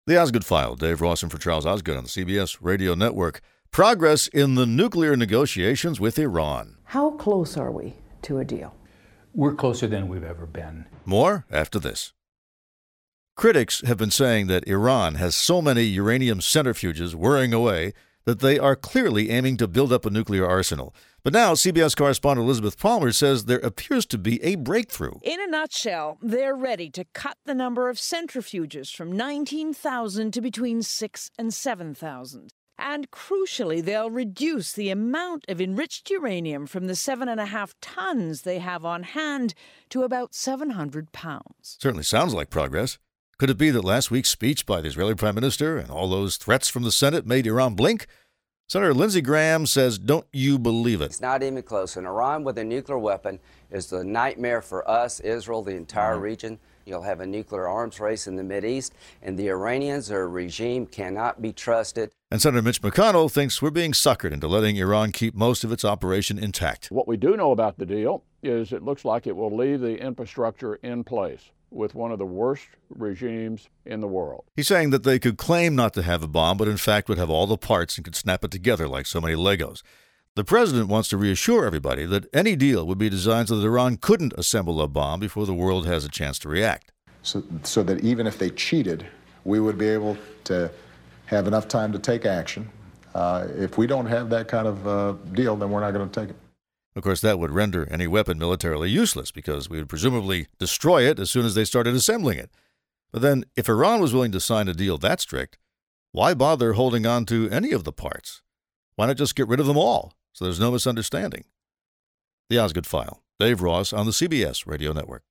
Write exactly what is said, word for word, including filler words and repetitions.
The Osgood File, Dave Rawson for Charles Osgood on the C B S Radio Network. Progress in the nuclear negotiations with Iran. How close are we to a deal? We're closer than we've ever been. More after this. Critics have been saying that Iran has so many uranium centrifuges whirring away that they are clearly aiming to build up a nuclear arsenal. But now C B S correspondent Elizabeth Palmer says there appears to be a breakthrough. In a nutshell, they're ready to cut the number of centrifuges from nineteen thousand to between six and seven thousand. And crucially, they'll reduce the amount of enriched uranium from the seven and a half tons they have on hand to about seven hundred pounds. Certainly sounds like progress. Could it be that last week's speech by the Israeli Prime Minister and all those threats from the Senate made Iran blink? Senator Lindsey Graham says, don't you believe it? It's not even close. And Iran with a nuclear weapon is the nightmare for us, Israel, the entire mm-hmm. region. You'll have a nuclear arms race in the Mideast, and the Iranians, their regime, cannot be trusted. And Senator Mitch McConnell thinks we're being suckered into letting Iran keep most of its operation intact. What we do know about the deal is it looks like it will leave the infrastructure in place with one of the worst regimes in the world. He's saying that they could claim not to have a bomb, but in fact would have all the parts and could snap it together like so many Legos. The president wants to reassure everybody that any deal would be designed so that Iran couldn't assemble a bomb before the world has a chance to react. So, so that even if they cheated, we would be able to have enough time to take action. Uh, if we don't have that kind of uh, deal, then we're not going to take it. Of course, that would render any weapon militarily useless because we would presumably destroy it as soon as they started assembling it. But then, if Iran was willing to sign a deal that strict, why bother holding on to any of the parts? Why not just get rid of them all so there's no misunderstanding? The Osgood File, Dave Ross on the C B S Radio Network.